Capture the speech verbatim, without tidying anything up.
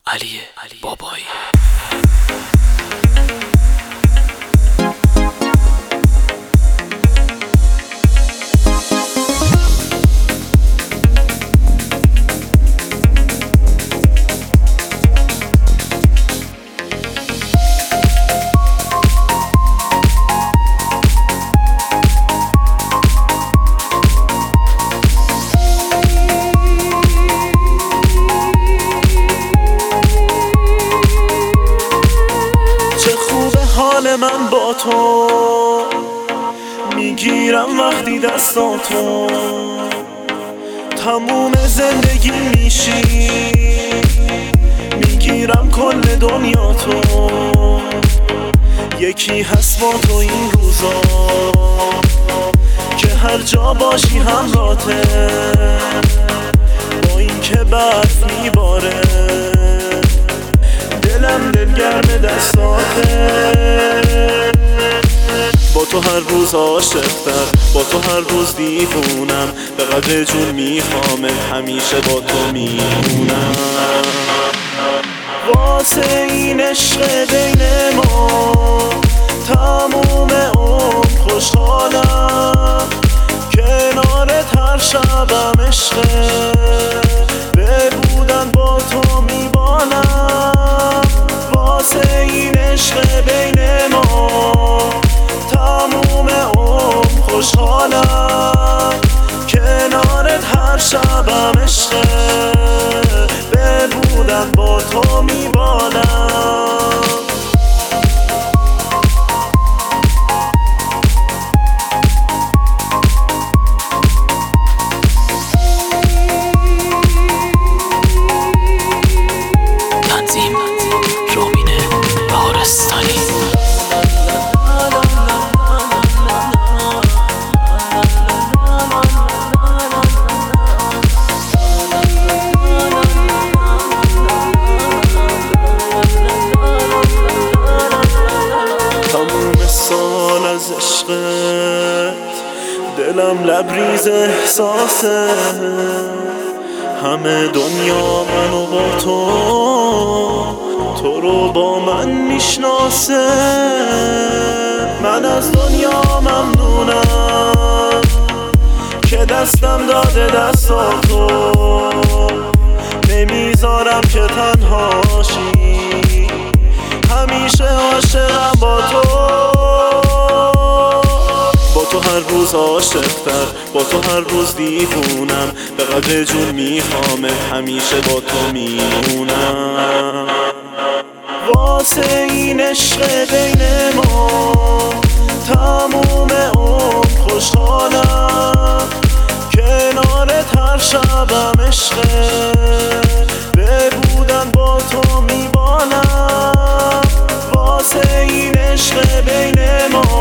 علی بابایی. حال من با تو میگیرم وقتی دستاتو، تموم زندگی میشی، میگیرم کل دنیا تو. یکی هست با تو این روزا که هر جا باشی همراته، با این که برف میباره دلم دلگرم دستاته. با تو هر روز عاشق‌تر، با تو هر روز دیوونم، به قدر جون میخوامت، همیشه با تو میمونم. واسه این عشق بین ما تموم عمر خوشحالم، کنارت هر شبم عشقه، به بودن با تو میبالم. واسه این عشق بین ما تموم عمر خوشحالم، کنارت هر شبم عشقه، به بودن با تو میبالم. تنظیم رومین بهارستانی. تموم سال از عشقت دلم لبریز احساسه، همه دنیا منو با تو، تو رو با من میشناسه. من از دنیا ممنونم که دستم داده دستاتو، نمیذارم که تنهاشی، همیشه عاشقم با تو. با تو هر روز عاشق‌تر، با تو هر روز دیوونم، به قدر جون میخوامت، همیشه با تو میمونم. واسه این عشق بین ما تموم عمر خوشحالم، کنارت هر شبم عشقه، به بودن با تو میبالم. واسه این عشق بین ما